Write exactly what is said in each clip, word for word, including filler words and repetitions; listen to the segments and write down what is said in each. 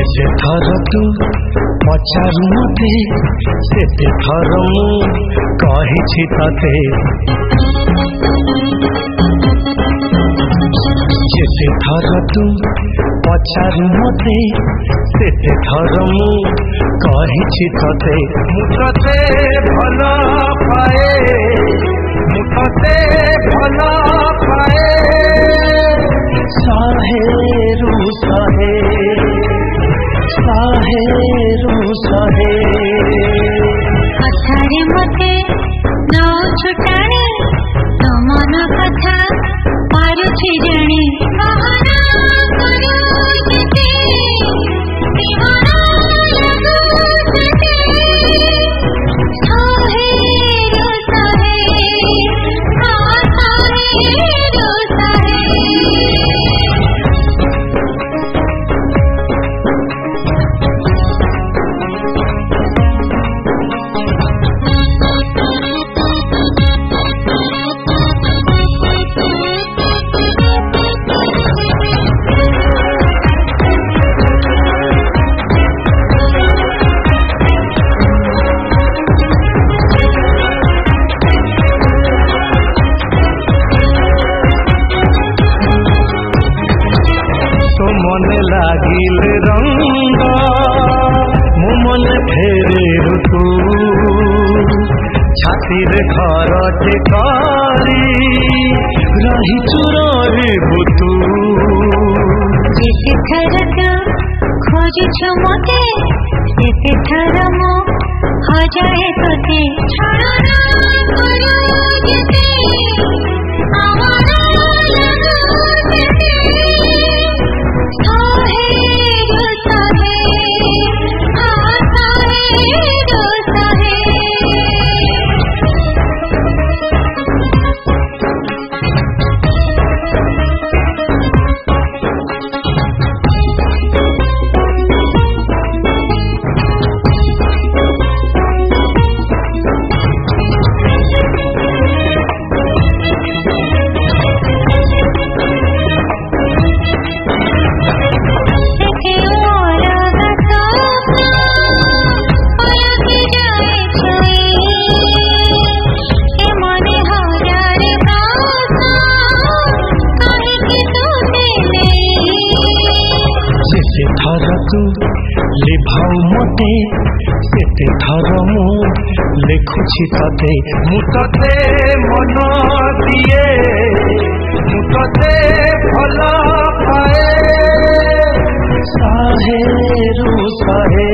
जेते थर तू पचारू मते सेते थर मु कहिछि तते जेते थर तू पचारू मते सेते थर मु कहिछि तते मु तते भला पाए मु तते भला पाए साहेरु साहे साहेरु साहे कथारे मते न छुटाणे तो मन कथा पारुछि जाने कहना करू जेते दीवाना लगू लागिल रंग मो मन फेरे ऋतु छाती रे घर टेकारी रही चुरारे बुतु जेते थर तू खोजिछ मते सेते थर मो हो जाए तोते छाड़ा करू जेते आवारा थर तू लिभाऊ मते सेते थर मु लेखुछि तते मु तते मन दिए मु तते भला पाए साहेरु साहे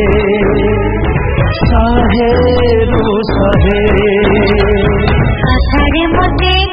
साहेरु साहे कथारे मते